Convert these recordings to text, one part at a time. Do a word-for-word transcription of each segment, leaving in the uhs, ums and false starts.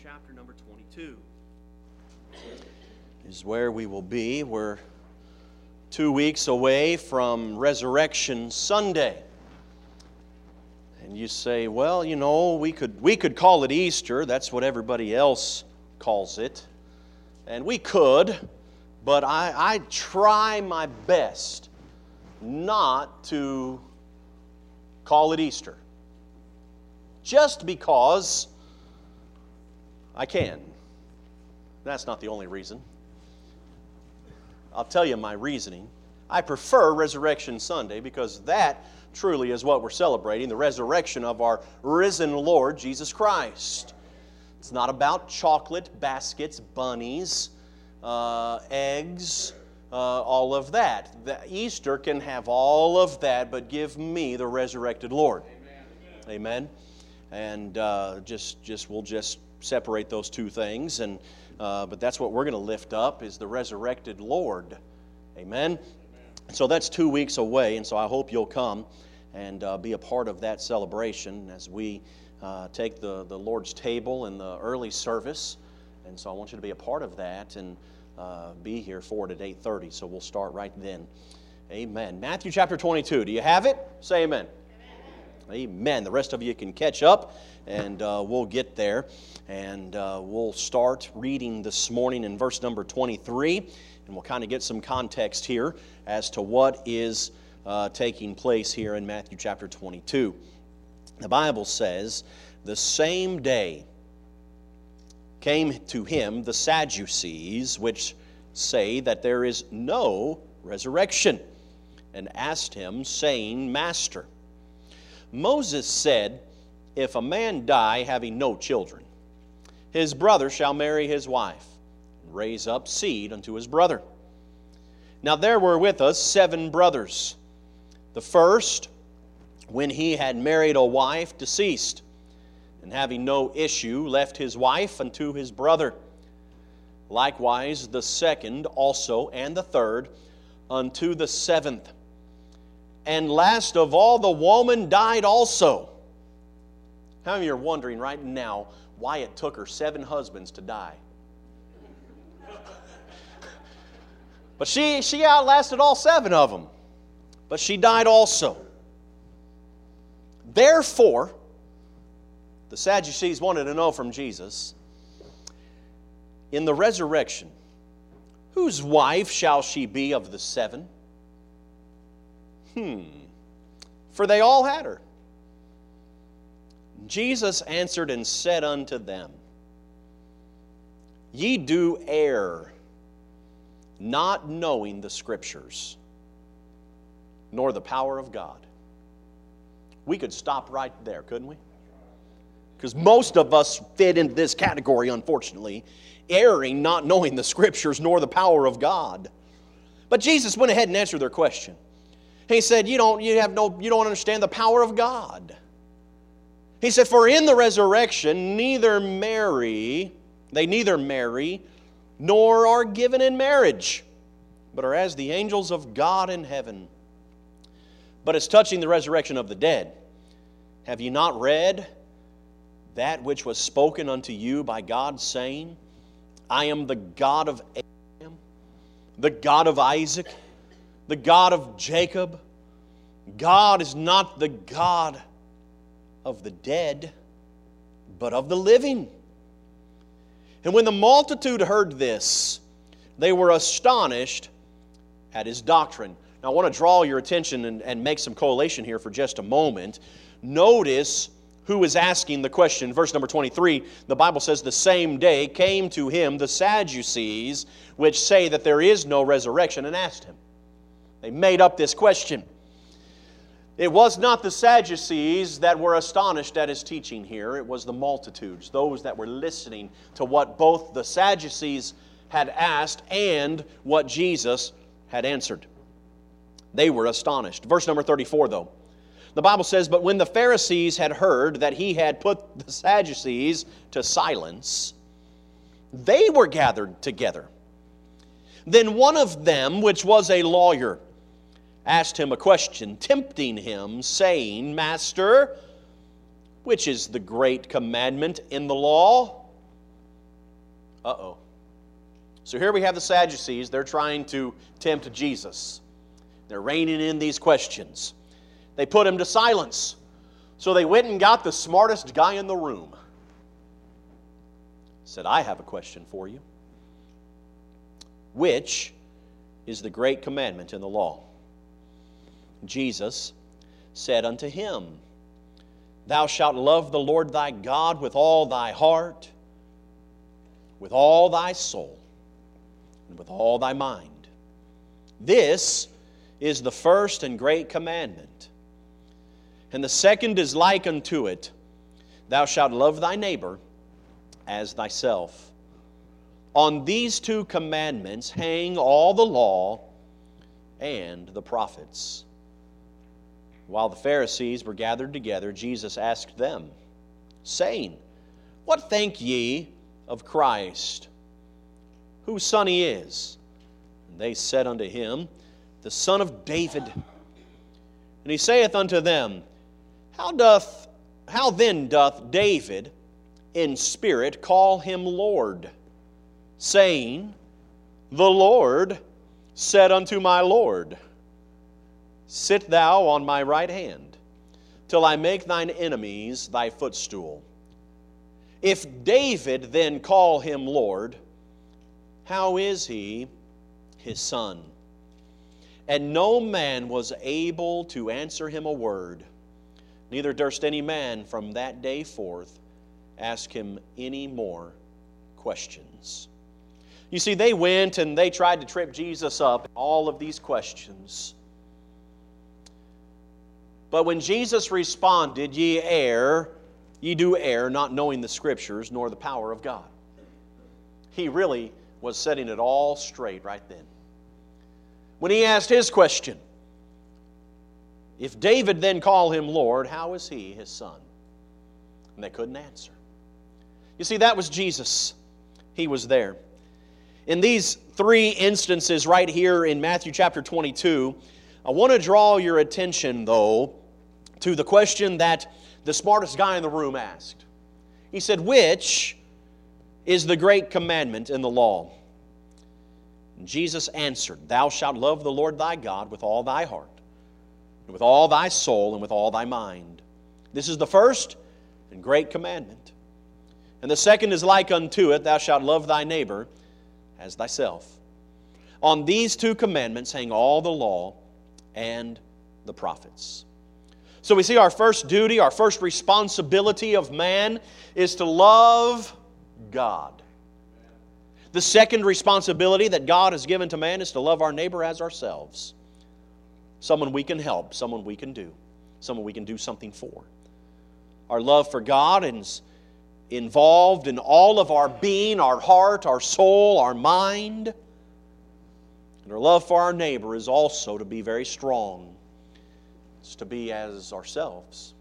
chapter number twenty-two is where we will be. We're two weeks away from Resurrection Sunday. And you say, well, you know, we could we could call it Easter. That's what everybody else calls it. And we could, but I, I try my best not to call it Easter. Just because I can. That's not the only reason. I'll tell you my reasoning. I prefer Resurrection Sunday because that truly is what we're celebrating, the resurrection of our risen Lord Jesus Christ. It's not about chocolate, baskets, bunnies, uh, eggs, uh, all of that. The Easter can have all of that, but give me the resurrected Lord. Amen. Amen. And uh, just, just we'll just separate those two things, and uh, but that's what we're going to lift up is the resurrected Lord. Amen. Amen. So that's two weeks away, and so I hope you'll come and uh, be a part of that celebration as we uh, take the, the Lord's table in the early service. And so I want you to be a part of that and uh, be here for it at eight thirty. So we'll start right then. Amen. Matthew chapter twenty-two. Do you have it? Say amen. Amen. Amen. The rest of you can catch up, and uh, we'll get there. And uh, we'll start reading this morning in verse number twenty-three. And we'll kind of get some context here as to what is uh, taking place here in Matthew chapter twenty-two. The Bible says, the same day came to him the Sadducees, which say that there is no resurrection, and asked him, saying, Master, Moses said, if a man die having no children, his brother shall marry his wife, and raise up seed unto his brother. Now there were with us seven brothers. The first, when he had married a wife, deceased, and having no issue, left his wife unto his brother. Likewise the second also, and the third, unto the seventh. And last of all, the woman died also. How many of you are wondering right now why it took her seven husbands to die? But she, she outlasted all seven of them. But she died also. Therefore, the Sadducees wanted to know from Jesus, in the resurrection, whose wife shall she be of the seven? Hmm. For they all had her. Jesus answered and said unto them, Ye do err, not knowing the Scriptures, nor the power of God. We could stop right there, couldn't we? Because most of us fit into this category, unfortunately, erring, not knowing the Scriptures, nor the power of God. But Jesus went ahead and answered their question. He said, you don't, you have no, you don't understand the power of God. He said, for in the resurrection neither marry, they neither marry, nor are given in marriage, but are as the angels of God in heaven. But as touching the resurrection of the dead, have ye not read that which was spoken unto you by God, saying, I am the God of Abraham, the God of Isaac, the God of Jacob. God is not the God of the dead, but of the living. And when the multitude heard this, they were astonished at his doctrine. Now I want to draw your attention and, and make some correlation here for just a moment. Notice who is asking the question. Verse number twenty-three, the Bible says, the same day came to him the Sadducees, which say that there is no resurrection, and asked him. They made up this question. It was not the Sadducees that were astonished at his teaching here. It was the multitudes, those that were listening to what both the Sadducees had asked and what Jesus had answered. They were astonished. Verse number thirty-four, though. The Bible says, but when the Pharisees had heard that he had put the Sadducees to silence, they were gathered together. Then one of them, which was a lawyer, asked him a question, tempting him, saying, Master, which is the great commandment in the law? Uh-oh. So here we have the Sadducees. They're trying to tempt Jesus. They're reining in these questions. They put him to silence. So they went and got the smartest guy in the room. Said, I have a question for you. Which is the great commandment in the law? Jesus said unto him, Thou shalt love the Lord thy God with all thy heart, with all thy soul, and with all thy mind. This is the first and great commandment. And the second is like unto it, Thou shalt love thy neighbor as thyself. On these two commandments hang all the law and the prophets. While the Pharisees were gathered together, Jesus asked them, saying, What think ye of Christ? Whose son he is? And they said unto him, The son of David. And he saith unto them, How doth, how then doth David in spirit call him Lord, saying, The Lord said unto my Lord, Sit thou on my right hand, till I make thine enemies thy footstool. If David then call him Lord, how is he his son? And no man was able to answer him a word, neither durst any man from that day forth ask him any more questions. You see, they went and they tried to trip Jesus up in all of these questions. But when Jesus responded, Ye err, ye do err, not knowing the Scriptures nor the power of God. He really was setting it all straight right then. When he asked his question, if David then call him Lord, how is he his son? And they couldn't answer. You see, that was Jesus. He was there. In these three instances right here in Matthew chapter twenty-two, I want to draw your attention, though, to the question that the smartest guy in the room asked. He said, Which is the great commandment in the law? And Jesus answered, Thou shalt love the Lord thy God with all thy heart, and with all thy soul, and with all thy mind. This is the first and great commandment. And the second is like unto it, Thou shalt love thy neighbor as thyself. On these two commandments hang all the law and the prophets. So we see our first duty, our first responsibility of man is to love God. The second responsibility that God has given to man is to love our neighbor as ourselves. Someone we can help, someone we can do, someone we can do something for. Our love for God is involved in all of our being, our heart, our soul, our mind. And our love for our neighbor is also to be very strong. It's to be as ourselves.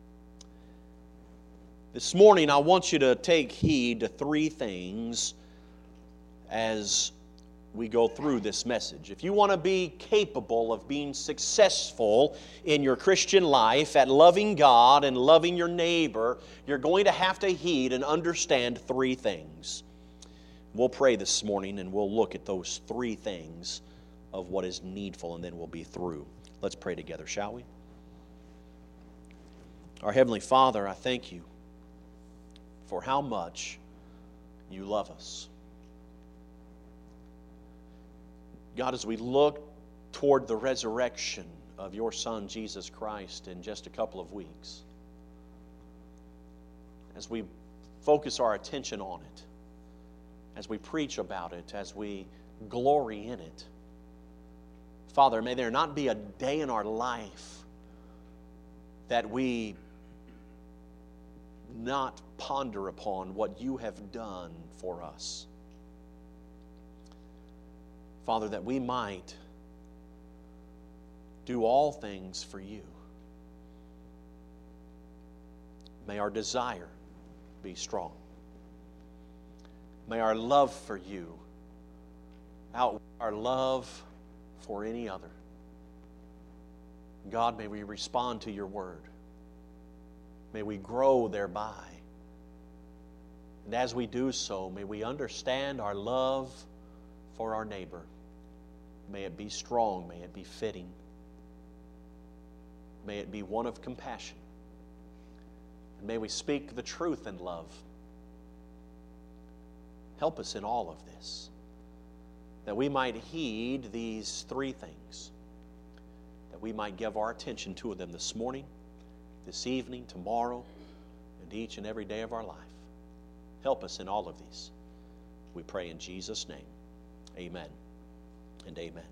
This morning I want you to take heed to three things as we go through this message. If you want to be capable of being successful in your Christian life at loving God and loving your neighbor, you're going to have to heed and understand three things. We'll pray this morning and we'll look at those three things of what is needful, and then we'll be through. Let's pray together, shall we? Our Heavenly Father, I thank you for how much you love us. God, as we look toward the resurrection of your Son, Jesus Christ, in just a couple of weeks, as we focus our attention on it, as we preach about it, as we glory in it, Father, may there not be a day in our life that we not ponder upon what you have done for us. Father, that we might do all things for you. May our desire be strong. May our love for you outweigh our love for any other. God, may we respond to your word. May we grow thereby. And as we do so, may we understand our love for our neighbor. May it be strong, may it be fitting. May it be one of compassion. And may we speak the truth in love. Help us in all of this, that we might heed these three things, that we might give our attention to them this morning, this evening, tomorrow, and each and every day of our life. Help us in all of these. We pray in Jesus' name. Amen and amen.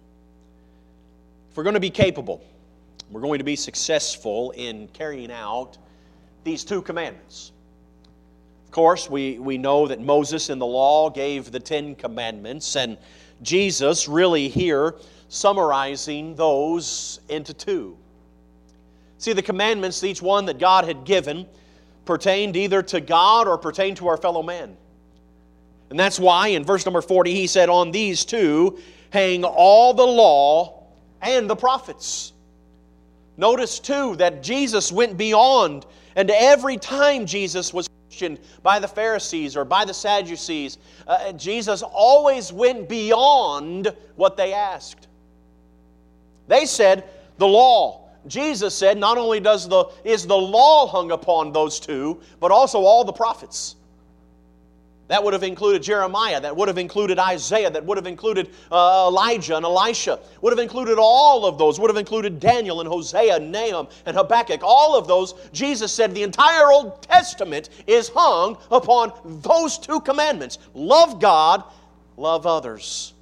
If we're going to be capable, we're going to be successful in carrying out these two commandments. Of course, we, we know that Moses in the law gave the Ten Commandments, and Jesus really here summarizing those into two. See, the commandments, each one that God had given, pertained either to God or pertained to our fellow man. And that's why in verse number forty he said, on these two hang all the law and the prophets. Notice too that Jesus went beyond, and every time Jesus was questioned by the Pharisees or by the Sadducees, uh, Jesus always went beyond what they asked. They said, the law. Jesus said, not only does the, is the law hung upon those two, but also all the prophets. That would have included Jeremiah, that would have included Isaiah, that would have included uh, Elijah and Elisha, would have included all of those, would have included Daniel and Hosea, Nahum and Habakkuk. All of those, Jesus said the entire Old Testament is hung upon those two commandments. Love God, love others.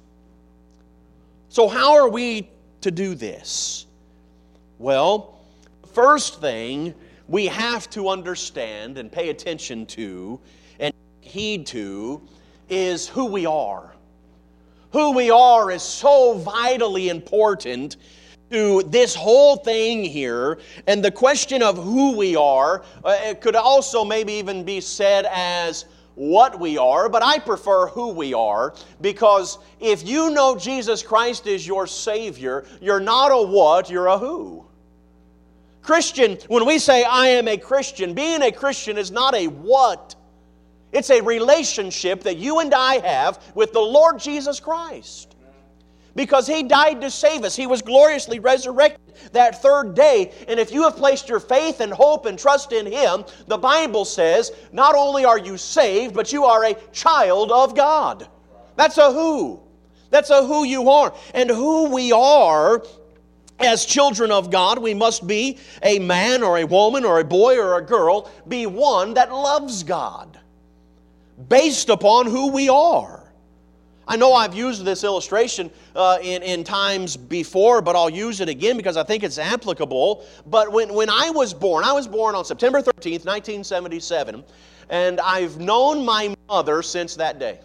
So how are we to do this? Well, first thing we have to understand and pay attention to and heed to is who we are. Who we are is so vitally important to this whole thing here. And the question of who we are, uh, it could also maybe even be said as what we are, but I prefer who we are, because if you know Jesus Christ is your Savior, you're not a what, you're a who. Christian, when we say I am a Christian, being a Christian is not a what. It's a relationship that you and I have with the Lord Jesus Christ. Because He died to save us. He was gloriously resurrected that third day. And if you have placed your faith and hope and trust in Him, the Bible says, not only are you saved, but you are a child of God. That's a who. That's a who you are. And who we are as children of God, we must be a man or a woman or a boy or a girl, be one that loves God, based upon who we are. I know I've used this illustration uh, in, in times before, but I'll use it again because I think it's applicable. But when, when I was born, I was born on September thirteenth, nineteen seventy-seven, and I've known my mother since that day.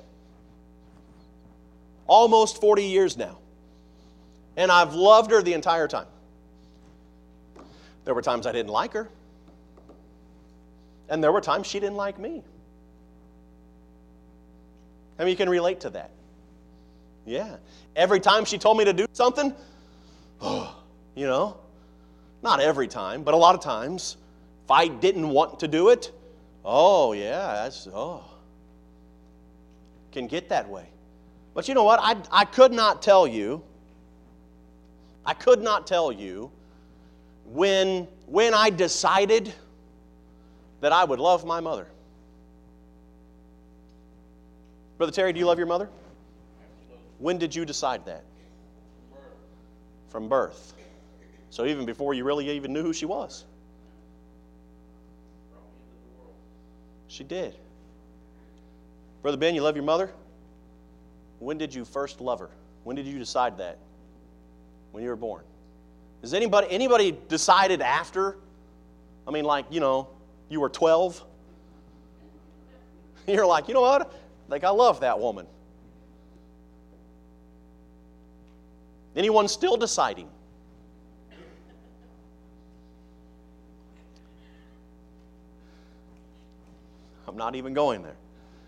Almost forty years now. And I've loved her the entire time. There were times I didn't like her. And there were times she didn't like me. I mean, you can relate to that. Yeah. Every time she told me to do something, oh, you know, not every time, but a lot of times, if I didn't want to do it, oh, yeah, that's, oh, can get that way. But you know what? I, I could not tell you, I could not tell you when, when I decided that I would love my mother. Brother Terry, do you love your mother? Absolutely. When did you decide that? From birth. From birth. So even before you really even knew who she was. Brought me into the world. She did. Brother Ben, you love your mother? When did you first love her? When did you decide that? When you were born. Has anybody anybody decided after? I mean, like, you know, you were twelve. You're like, you know what? Like, I love that woman. Anyone still deciding? I'm not even going there.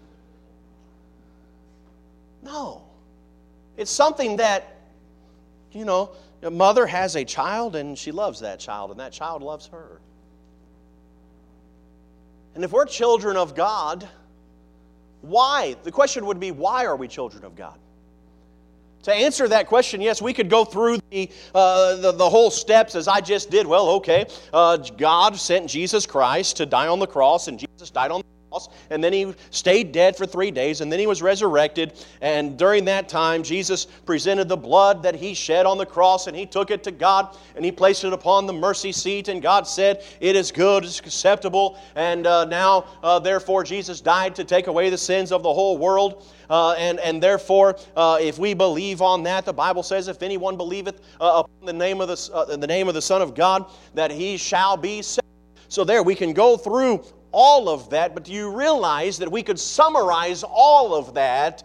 No. It's something that, you know, a mother has a child and she loves that child and that child loves her. And if we're children of God, Why? The question would be, why are we children of God? To answer that question, yes, we could go through the, uh, the, the whole steps as I just did. Well, okay, uh, God sent Jesus Christ to die on the cross, and Jesus died on the cross, and then He stayed dead for three days, and then He was resurrected, and during that time, Jesus presented the blood that He shed on the cross, and He took it to God, and He placed it upon the mercy seat, and God said, it is good, it's acceptable, and uh, now, uh, therefore, Jesus died to take away the sins of the whole world. Uh, and, and therefore, uh, if we believe on that, the Bible says, if anyone believeth uh, upon the name of the, uh, the name of the Son of God, that he shall be saved. So there, we can go through all of that, but do you realize that we could summarize all of that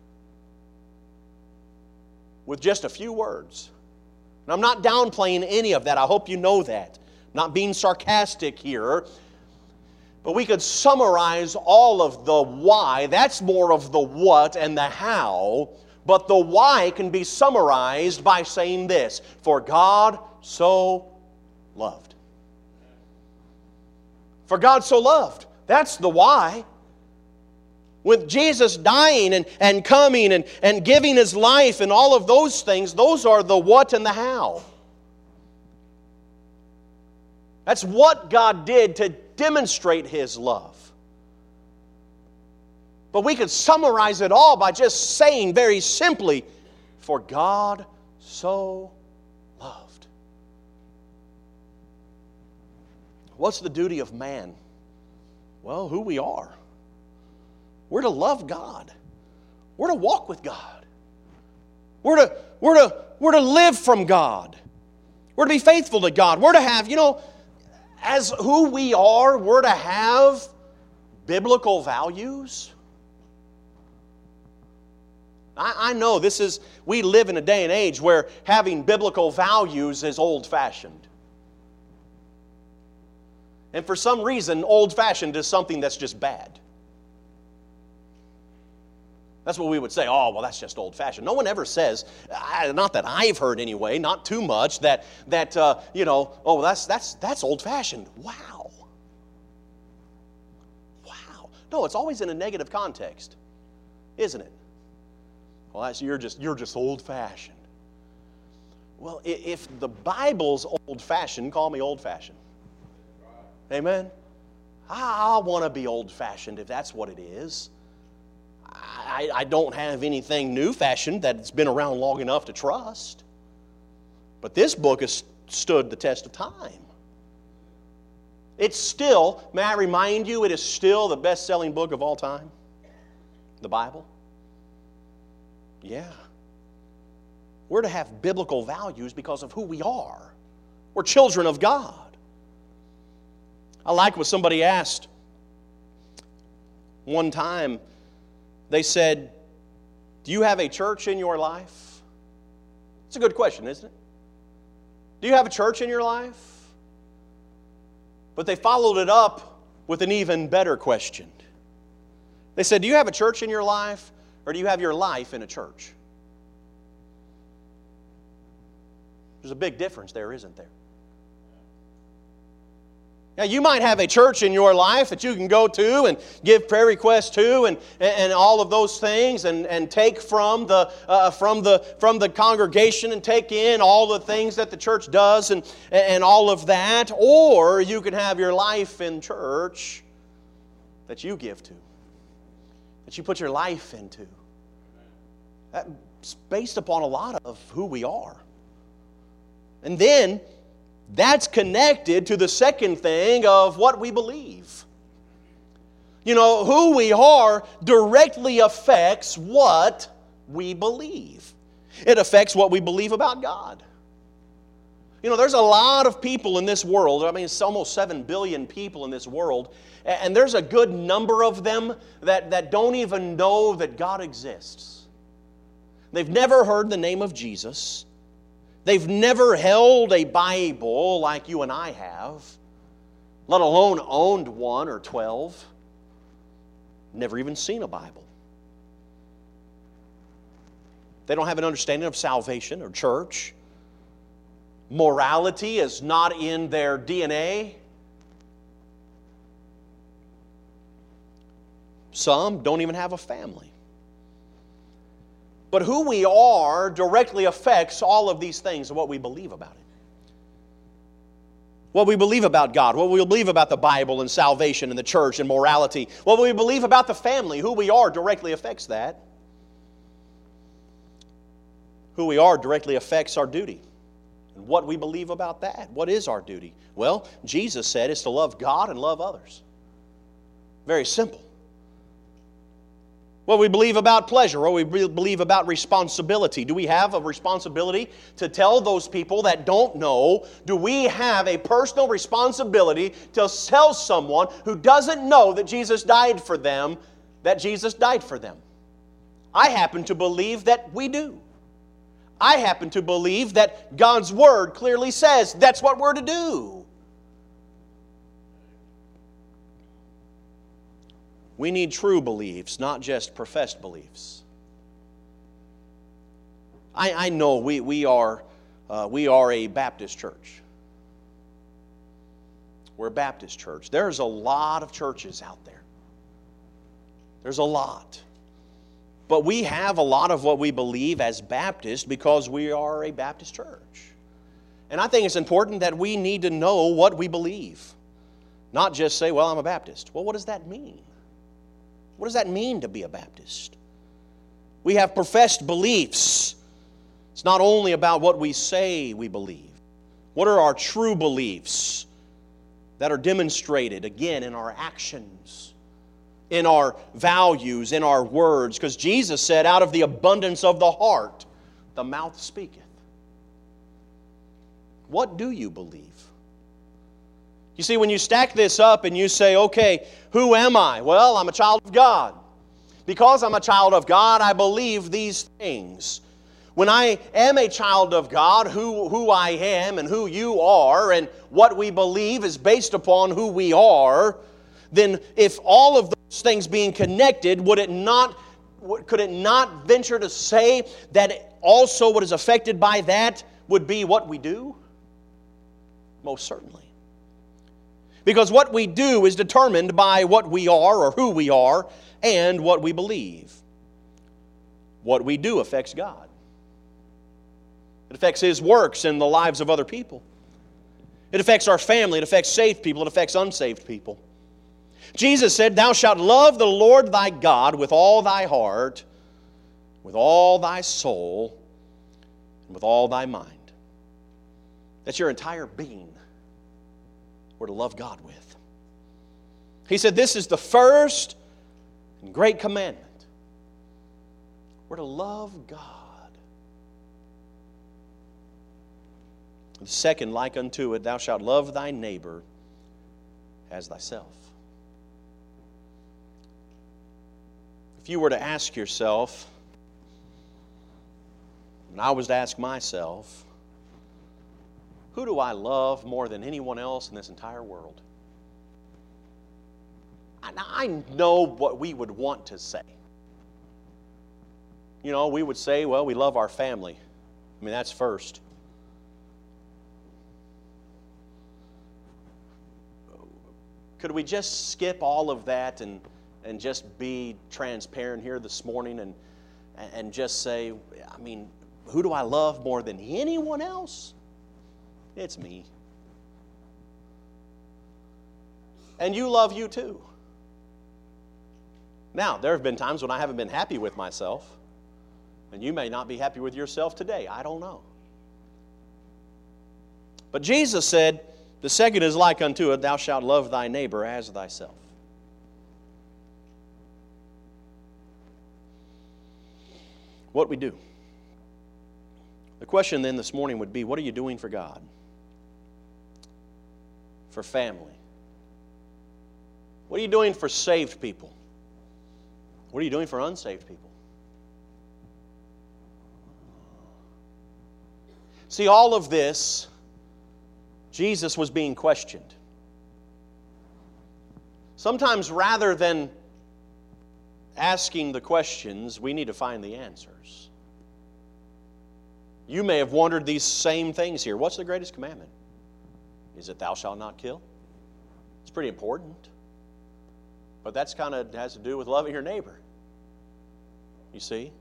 with just a few words? And I'm not downplaying any of that. I hope you know that. I'm not being sarcastic here. But we could summarize all of the why. That's more of the what and the how. But the why can be summarized by saying this: for God so loved. For God so loved. That's the why. With Jesus dying and, and coming and, and giving His life and all of those things, those are the what and the how. That's what God did to demonstrate His love. But we could summarize it all by just saying very simply, for God so loved. What's the duty of man? Well, who we are. We're to love God. We're to walk with God. We're to, we're to, we're to live from God. We're to be faithful to God. We're to have, you know, as who we are, we're to have biblical values. I, I know this is, we live in a day and age where having biblical values is old-fashioned. And for some reason, old-fashioned is something that's just bad. That's what we would say, oh, well, that's just old-fashioned. No one ever says, not that I've heard anyway, not too much, that, that uh, you know, oh, that's, that's, that's old-fashioned. Wow. Wow. No, it's always in a negative context, isn't it? Well, that's, you're just, you're just old-fashioned. Well, if the Bible's old-fashioned, call me old-fashioned. Amen? I, I want to be old-fashioned if that's what it is. I, I don't have anything new-fashioned that's been around long enough to trust. But this book has stood the test of time. It's still, may I remind you, it is still the best-selling book of all time. The Bible. Yeah. We're to have biblical values because of who we are. We're children of God. I like what somebody asked one time. They said, do you have a church in your life? It's a good question, isn't it? Do you have a church in your life? But they followed it up with an even better question. They said, do you have a church in your life, or do you have your life in a church? There's a big difference there, isn't there? Now, you might have a church in your life that you can go to and give prayer requests to and, and all of those things and, and take from the, uh, from, the, from the congregation and take in all the things that the church does and, and all of that. Or you can have your life in church that you give to, that you put your life into. That's based upon a lot of who we are. And then that's connected to the second thing of what we believe. You know, who we are directly affects what we believe. It affects what we believe about God. You know, there's a lot of people in this world. I mean, it's almost seven billion people in this world. And there's a good number of them that, that don't even know that God exists. They've never heard the name of Jesus. They've never held a Bible like you and I have, let alone owned one or twelve. Never even seen a Bible. They don't have an understanding of salvation or church. Morality is not in their D N A. Some don't even have a family. But who we are directly affects all of these things and what we believe about it. What we believe about God, what we believe about the Bible and salvation and the church and morality, what we believe about the family, who we are directly affects that. Who we are directly affects our duty. And what we believe about that. What is our duty? Well, Jesus said it's to love God and love others. Very simple. What we believe about pleasure, what we believe about responsibility. Do we have a responsibility to tell those people that don't know? Do we have a personal responsibility to tell someone who doesn't know that Jesus died for them, that Jesus died for them? I happen to believe that we do. I happen to believe that God's Word clearly says that's what we're to do. We need true beliefs, not just professed beliefs. I, I know we, we, are, uh, we are a Baptist church. We're a Baptist church. There's a lot of churches out there. There's a lot. But we have a lot of what we believe as Baptists because we are a Baptist church. And I think it's important that we need to know what we believe. Not just say, well, I'm a Baptist. Well, what does that mean? What does that mean to be a Baptist? We have professed beliefs. It's not only about what we say we believe. What are our true beliefs that are demonstrated, again, in our actions, in our values, in our words? Because Jesus said, out of the abundance of the heart, the mouth speaketh. What do you believe? You see, when you stack this up and you say, okay, who am I? Well, I'm a child of God. Because I'm a child of God, I believe these things. When I am a child of God, who, who I am and who you are and what we believe is based upon who we are, then if all of those things being connected, would it not, could it not venture to say that also what is affected by that would be what we do? Most certainly. Because what we do is determined by what we are or who we are and what we believe. What we do affects God. It affects His works in the lives of other people. It affects our family. It affects saved people. It affects unsaved people. Jesus said, thou shalt love the Lord thy God with all thy heart, with all thy soul, and with all thy mind. That's your entire being. We're to love God with. He said, this is the first and great commandment. We're to love God. The second, like unto it, thou shalt love thy neighbor as thyself. If you were to ask yourself, and I was to ask myself, who do I love more than anyone else in this entire world? I know what we would want to say. You know, we would say, well, we love our family. I mean, that's first. Could we just skip all of that and, and just be transparent here this morning and, and just say, I mean, who do I love more than anyone else? It's me. And you love you too. Now, there have been times when I haven't been happy with myself, and you may not be happy with yourself today. I don't know. But Jesus said, the second is like unto it, thou shalt love thy neighbor as thyself. What we do. The question then this morning would be, what are you doing for God? For family? What are you doing for saved people? What are you doing for unsaved people? See, all of this, Jesus was being questioned. Sometimes rather than asking the questions, we need to find the answers. You may have wondered these same things here. What's the greatest commandment? Is it thou shalt not kill? It's pretty important. But that's kind of has to do with loving your neighbor. You see?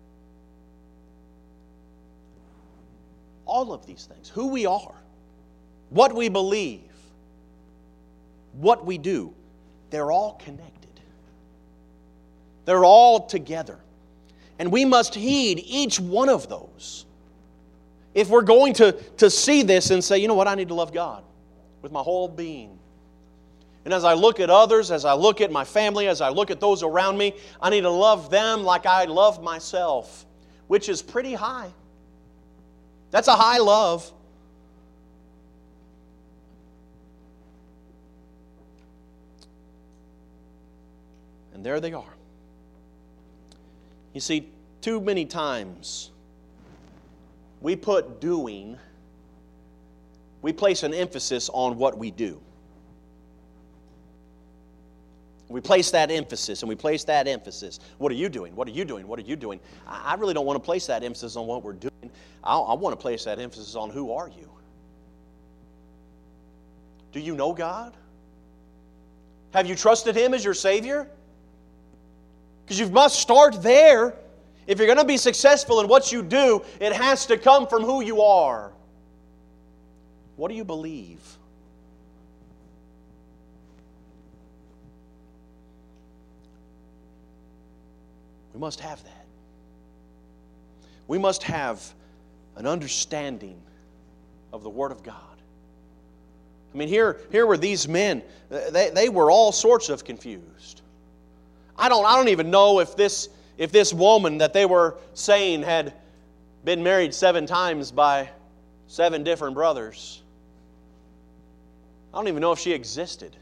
All of these things, who we are, what we believe, what we do, they're all connected. They're all together. And we must heed each one of those. If we're going to, to see this and say, you know what, I need to love God with my whole being. And as I look at others, as I look at my family, as I look at those around me, I need to love them like I love myself, which is pretty high. That's a high love. And there they are. You see, too many times we put doing, we place an emphasis on what we do. We place that emphasis and we place that emphasis. What are you doing? What are you doing? What are you doing? I really don't want to place that emphasis on what we're doing. I, I want to place that emphasis on who are you? Do you know God? Have you trusted Him as your Savior? Because you must start there. If you're going to be successful in what you do, it has to come from who you are. What do you believe? We must have that. We must have an understanding of the Word of God. I mean, here, here were these men. They, they were all sorts of confused. I don't, I don't even know if this, if this woman that they were saying had been married seven times by seven different brothers. I don't even know if she existed.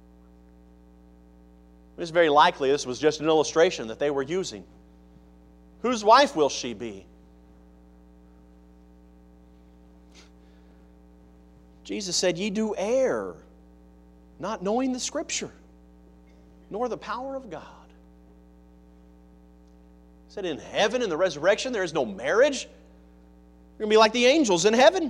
It's very likely this was just an illustration that they were using. Whose wife will she be? Jesus said, ye do err, not knowing the Scripture, nor the power of God. He said, in heaven, in the resurrection, there is no marriage. You're going to be like the angels in heaven.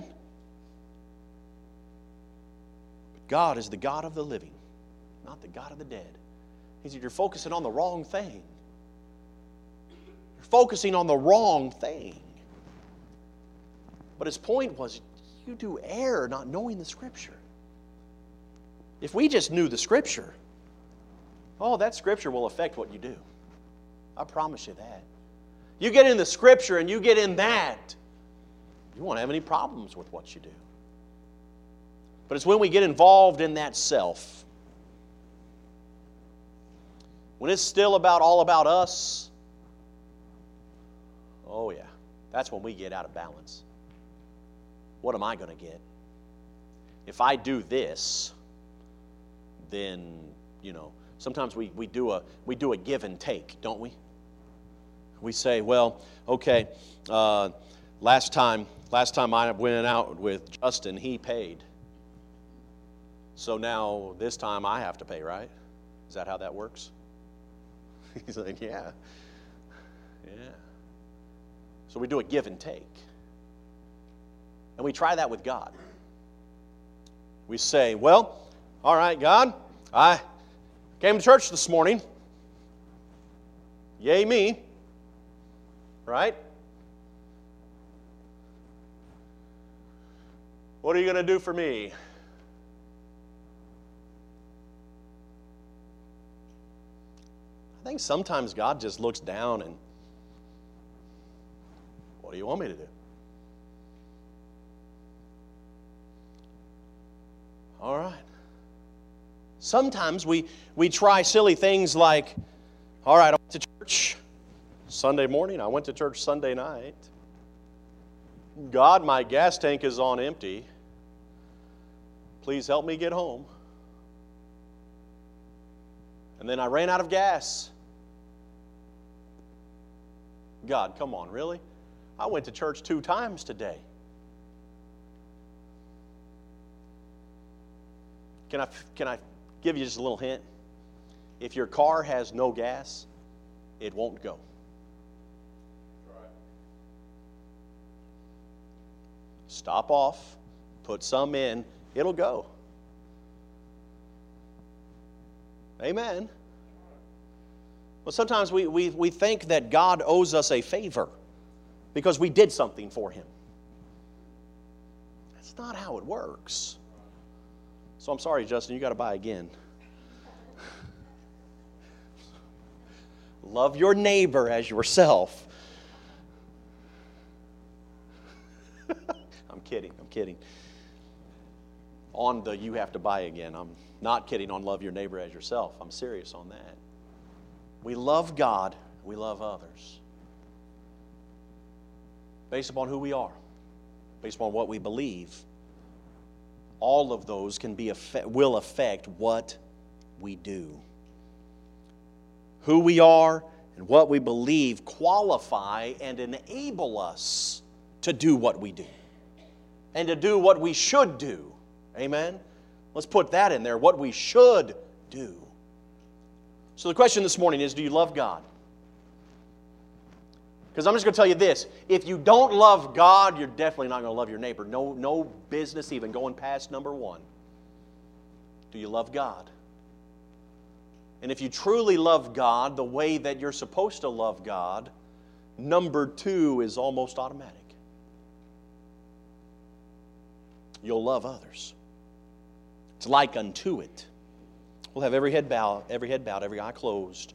But God is the God of the living, not the God of the dead. He said, you're focusing on the wrong thing. You're focusing on the wrong thing. But his point was, you do err not knowing the Scripture. If we just knew the Scripture, oh, that Scripture will affect what you do. I promise you that. You get in the Scripture and you get in that, you won't have any problems with what you do. But it's when we get involved in that self, when it's still about all about us, oh yeah, that's when we get out of balance. What am I going to get? If I do this, then, you know, sometimes we, we do a we do a give and take, don't we? We say, well, okay, uh, last time last time I went out with Justin, he paid. So now this time I have to pay, right? Is that how that works? He's like, yeah. Yeah. So we do a give and take. And we try that with God. We say, well, all right, God, I came to church this morning. Yay me. Right? What are you going to do for me? I think sometimes God just looks down and, what do you want me to do? All right. Sometimes we, we try silly things like, all right, I went to church Sunday morning. I went to church Sunday night. God, my gas tank is on empty. Please help me get home. And then I ran out of gas. God, come on, really? I went to church two times today. Can I, can I give you just a little hint? If your car has no gas, it won't go. Stop off, put some in, it'll go. Amen. Well, sometimes we, we, we think that God owes us a favor because we did something for Him. That's not how it works. So I'm sorry, Justin, you got to buy again. Love your neighbor as yourself. I'm kidding, I'm kidding. On the you have to buy again, I'm not kidding on love your neighbor as yourself. I'm serious on that. We love God, we love others. Based upon who we are, based upon what we believe, all of those can be will affect what we do. Who we are and what we believe qualify and enable us to do what we do and to do what we should do. Amen? Let's put that in there, what we should do. So the question this morning is, do you love God? Because I'm just going to tell you this. If you don't love God, you're definitely not going to love your neighbor. No, no business even going past number one. Do you love God? And if you truly love God the way that you're supposed to love God, number two is almost automatic. You'll love others. It's like unto it. We'll have every head bowed, every head bowed, every eye closed.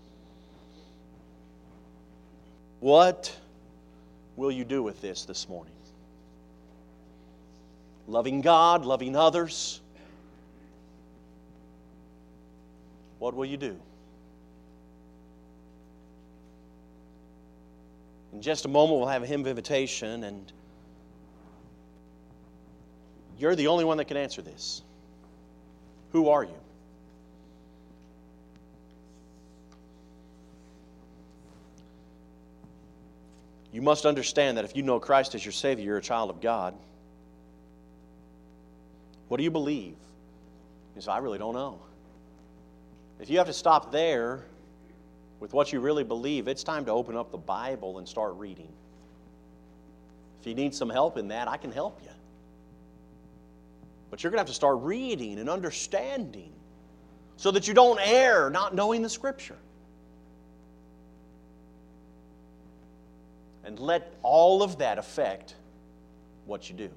What will you do with this this morning? Loving God, loving others. What will you do? In just a moment, we'll have a hymn of invitation, and you're the only one that can answer this. Who are you? You must understand that if you know Christ as your Savior, you're a child of God. What do you believe? You say, I really don't know. If you have to stop there with what you really believe, it's time to open up the Bible and start reading. If you need some help in that, I can help you. But you're going to have to start reading and understanding so that you don't err not knowing the Scripture. And let all of that affect what you do.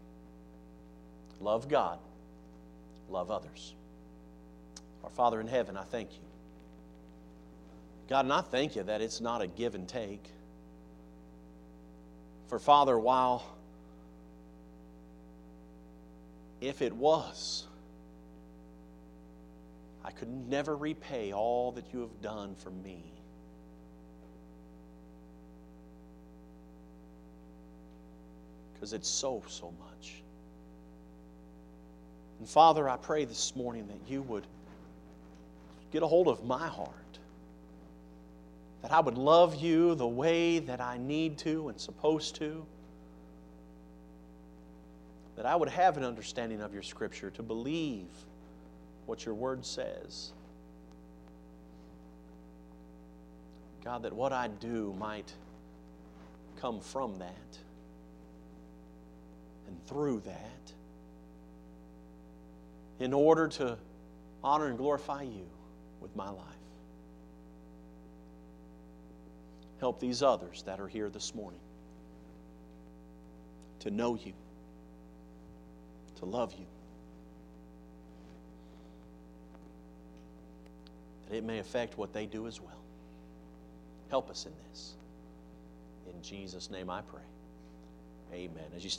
Love God. Love others. Our Father in heaven, I thank you. God, and I thank you that it's not a give and take. For Father, while if it was, I could never repay all that you have done for me. Because it's so, so much. And Father, I pray this morning that you would get a hold of my heart. That I would love you the way that I need to and supposed to. That I would have an understanding of your Scripture to believe what your Word says. God, that what I do might come from that. And through that, in order to honor and glorify you with my life. Help these others that are here this morning to know you, to love you, that it may affect what they do as well. Help us in this. In Jesus' name I pray. Amen. As you